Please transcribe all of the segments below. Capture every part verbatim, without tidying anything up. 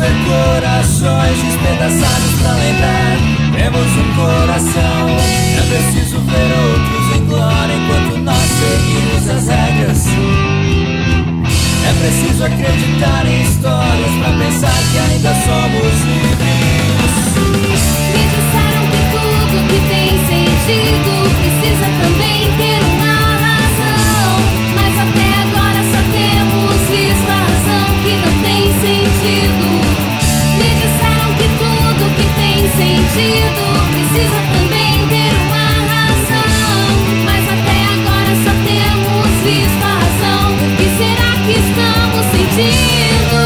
ver corações despedaçados pra lembrar. Temos um coração. É preciso ver outros em glória enquanto nós seguimos as regras. É preciso acreditar em histórias pra pensar que ainda somos livres. Me disseram que tudo que tem sentido precisa também ter uma razão. Mas até agora só temos visto a razão que não tem sentido. Me disseram que tudo que tem sentido precisa também ter uma razão. Mas até agora só temos visto a razão. O que será que estamos sentindo?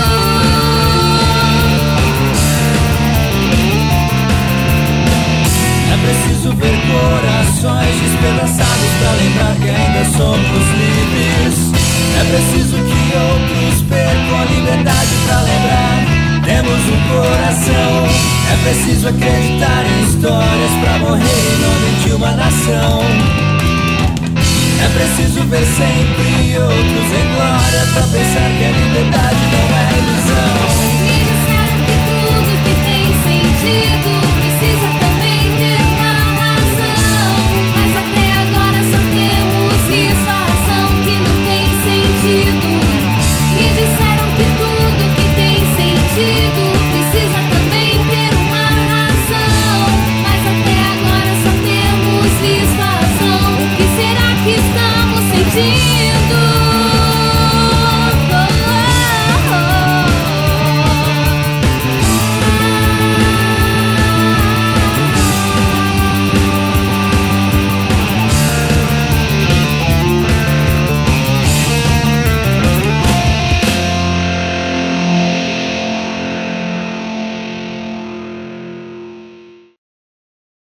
É preciso ver corações despedaçados pra lembrar que ainda somos livres. É preciso que outros percam a liberdade pra lembrar. Temos um coração. É preciso acreditar em histórias pra morrer em nome de uma nação. É preciso ver sempre outros em glória pra pensar que a liberdade não é ilusão.